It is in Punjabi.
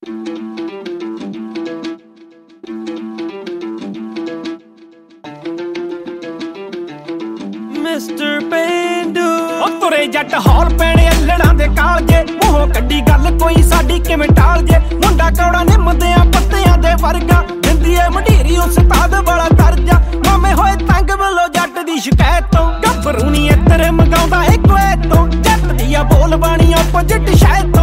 ਮਿਸਟਰ ਪੇਂਡੂ ਉਹ ਤੁਰੇ ਜੱਟ ਹੌਲ ਪੈਣੇ ਅੱਲੜਾਂ ਦੇ ਕਾਲਜੇ ਮੂੰਹੋਂ ਕੱਢੀ ਗੱਲ ਕੋਈ ਸਾਡੀ ਕਿਵੇਂ ਟਾਲ ਜੇ ਮੁੰਡਾ ਕੌੜਾ ਨਿੰਮਦਿਆਂ ਪੱਤਿਆਂ ਦੇ ਵਰਗਾ ਦਿੰਦੀ ਏ ਮੰਢੀਰੀ ਉਸਤਾਦ ਵਾਲਾ ਦਰਜਾ ਮਾਮੇ ਹੋਏ ਤੰਗ ਵੱਲੋਂ ਜੱਟ ਦੀ ਸ਼ਿਕਾਇਤ ਤੋਂ ਗੱਭਰੂ ਨੀ ਇੱਧਰ ਮੰਗਾਉਂਦਾ ਏ ਕੁਐਤ ਤੋਂ ਜੱਟ ਦੀਆਂ ਬੋਲ ਬਾਣੀਆਂ ਪੁੱਜਟ ਸ਼ਾਇਦ